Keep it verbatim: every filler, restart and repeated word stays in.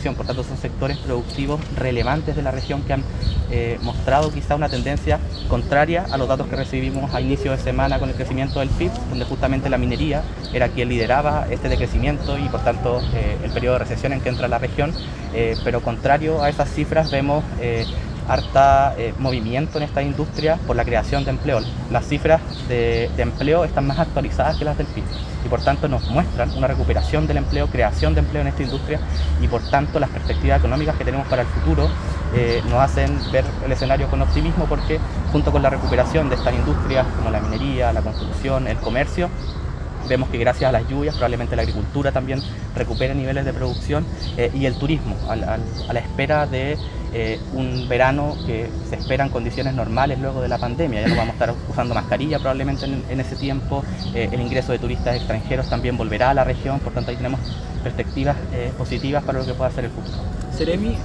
construcción. Por tanto, son sectores productivos relevantes de la región que han eh, mostrado quizá una tendencia contraria a los datos que recibimos a inicio de semana con el crecimiento del P I B, donde justamente la minería era quien lideraba este decrecimiento y por tanto eh, el periodo de recesión en que entra la región, eh, pero contrario a esas cifras vemos eh, harta eh, movimiento en esta industria por la creación de empleo. Las cifras de, de empleo están más actualizadas que las del P I B y por tanto nos muestran una recuperación del empleo, creación de empleo en esta industria y por tanto las perspectivas económicas que tenemos para el futuro eh, nos hacen ver el escenario con optimismo, porque junto con la recuperación de estas industrias como la minería, la construcción, el comercio, vemos que gracias a las lluvias probablemente la agricultura también recupere niveles de producción eh, y el turismo, a la, a la espera de eh, un verano que se esperan condiciones normales luego de la pandemia. Ya no vamos a estar usando mascarilla probablemente en, en ese tiempo, eh, el ingreso de turistas extranjeros también volverá a la región, por tanto ahí tenemos perspectivas eh, positivas para lo que pueda ser el futuro. Seremi,